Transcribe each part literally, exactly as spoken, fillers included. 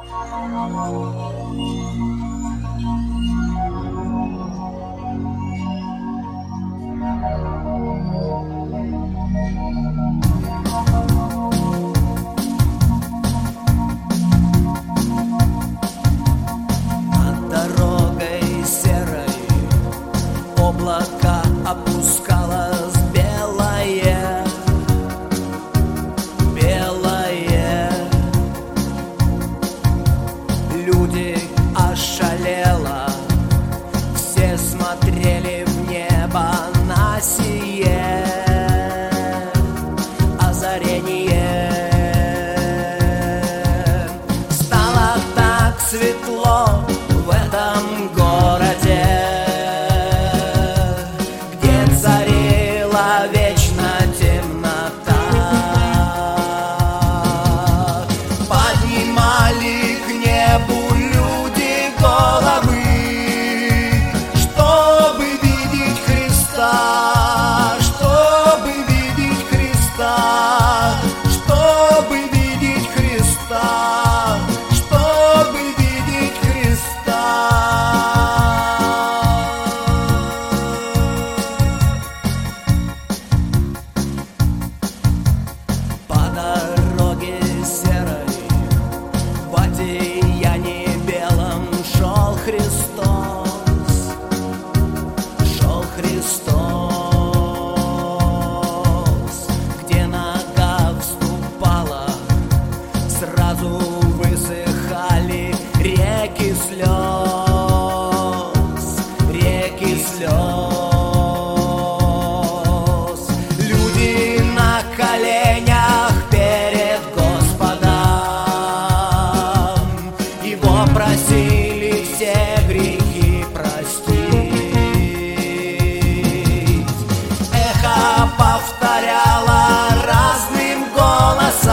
Над дорогой серой облако опускалось белое, белое. Люди ошалело, все смотрели в небо на сие озарение. Стало так светло в этом городе, где царила вечно темнота. Поднимали к небу люди головы, чтобы видеть Христа, чтобы видеть Христа, чтобы видеть Христа, чтобы видеть Христа. По дороге серой, в одеянии белом шел Христос, шел Христос. Где нога вступала, сразу высыхали реки слез, реки слез. Люди на коленях перед Господом Его просили все грехи простить. Эхо повторяло разным голосом: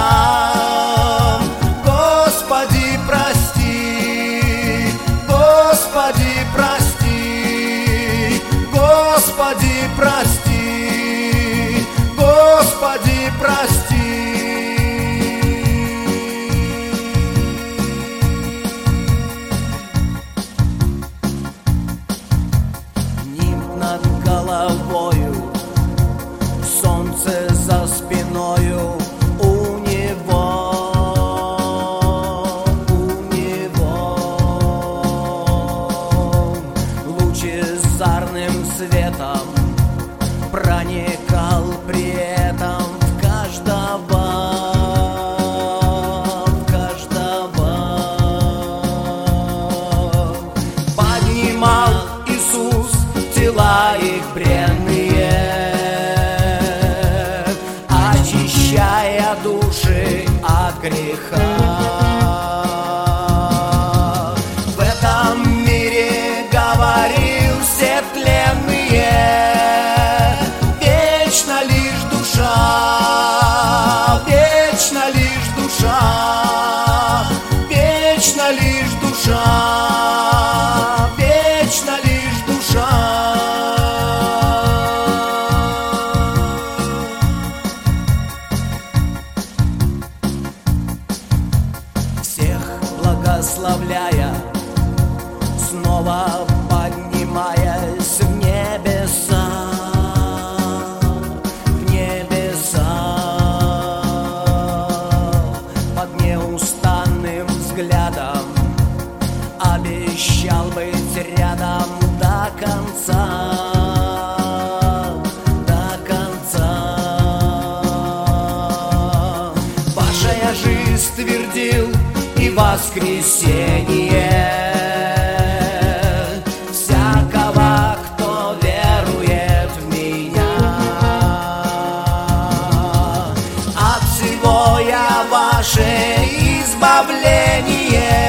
Господи, прости, Господи, прости, Господи, прости, Господи, прости. Нимб над головою, солнце за спиною у него, у него. Лучезарным светом проникал при этом в каждого, в каждого. Поднимал Иисус тела их бренные, очищая души от греха. В этом мире, говорил, все тленные, вечно лишь душа, вечно лишь душа, вечно лишь душа, вечно лишь душа. Всех благословляя, снова поднимаясь в небеса, в небеса. Под неустанным взглядом обещал быть рядом до конца, до конца. Ваша жизнь твердил и воскресение всякого, кто верует в меня. От всего я ваше избавление,